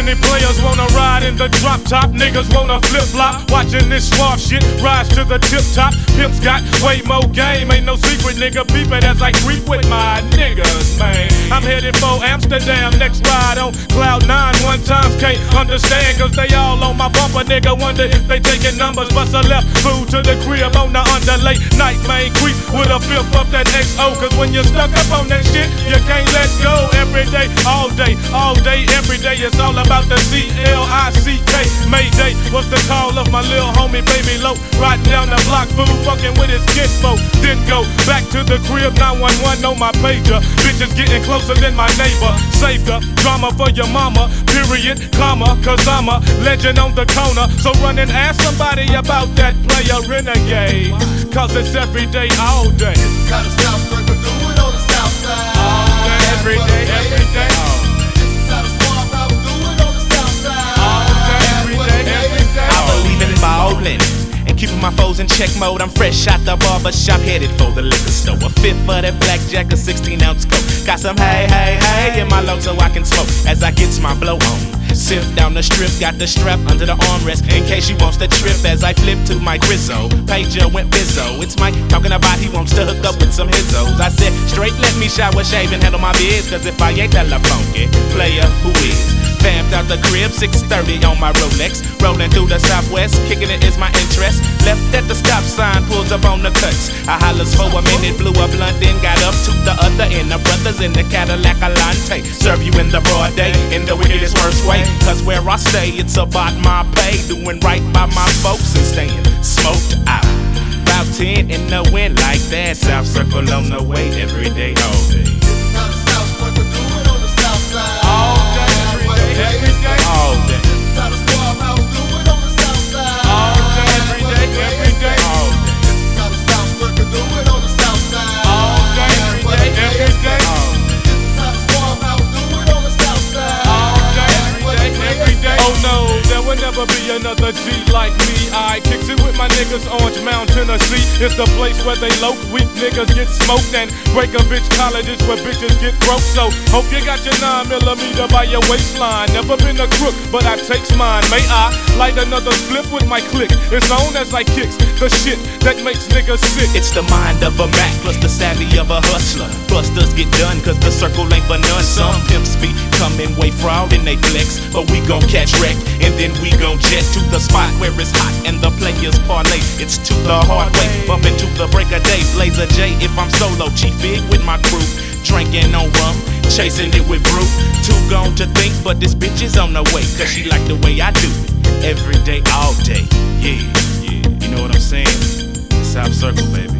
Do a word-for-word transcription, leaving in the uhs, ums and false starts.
many players wanna ride in the drop top, niggas wanna flip flop. Watching this suave shit rise to the tip top. Pimps got way more game, ain't no secret, nigga. Peep it as I creep with my niggas, man. I'm headed for Amsterdam, next ride on Cloud nine. One times can't understand, cause they all on my bumper, nigga. Wonder if they taking numbers. Bust a left food to the crib on the underlay night, man. Creep with a fifth up that X O, cause when you're stuck up on that shit, you can't let go. Every day, all day, all day, every day, it's all about the C L I C K. Mayday was the call of my little homie, baby low. Riding down the block, fool, fucking with his kinfolk. Then go back to the crib, nine one one on my pager. Bitches getting closer than my neighbor. Save the drama for your mama, period, comma, cause I'm a legend on the corner. So run and ask somebody about that player renegade, cause it's every day, all day. It's kind of South Circle, do it on the south side. All day, every day, every day. It's kind of Swamp House, do it on the south side. All day, every day, every day. I believe in ballin' and keeping my foes in check mode. I'm fresh out the barber shop, headed for the liquor store. A fifth for that blackjack, a sixteen ounce coke. Got some hey, hey, hey in my lungs so I can smoke as I gets my blow on. Sip down the strip, got the strap under the armrest in case she wants to trip as I flip to my Grizzo. Pager went bizzo. It's Mike talking about he wants to hook up with some hizzos. I said, straight let me shower, shave, and handle my biz, cause if I ain't hella funky, player who is? Vamped out the crib, six thirty on my Rolex. Rolling through the southwest, kicking it is my interest. Left at the stop sign, pulls up on the cuts. I hollers for a minute, blew a blunt, then got up to the other end. The brothers in the Cadillac Alante serve you in the broad day, in the wickedest worst way. Cause where I stay, it's about my pay. Doing right by my folks and staying smoked out. About ten in the wind like that. South Circle on the way, every day, all day. It's kind of South Circle, do it on the south side. All day, every day, every day. All day. It's kind of Swamp House, do it on the south side. All day, every day, every day. All day. It's kind of South Circle, do it on the south side. All day, every day, every day. It's kind of Swamp House, do it on the south side. All day, every day, every day. Oh no, there will never be another G like me. I kicks it with my niggas, Orange Mountain, Tennessee. It's the place where they loaf, weak niggas get smoked and break a bitch colleges where bitches get broke. So hope you got your nine millimeter by your waistline. Never been a crook, but I takes mine. May I light another split with my click? It's on as I kicks the shit that makes niggas sick. It's the mind of a Mac plus the savvy of a hustler. Busters get done cause the circle ain't for none. Some pimps be coming way fraud and they flex, but we gon' catch wreck and then we gon' jet to the spot where it's hot and the players parlay. It's to the hard way, bumping to the break of day. Blazer J if I'm solo, Chief Big with my crew. Drinking on rum, chasing it with brew. Too gone to think, but this bitch is on the way, cause she like the way I do it. Every day, all day. Yeah, yeah, you know what I'm saying? It's South Circle, baby.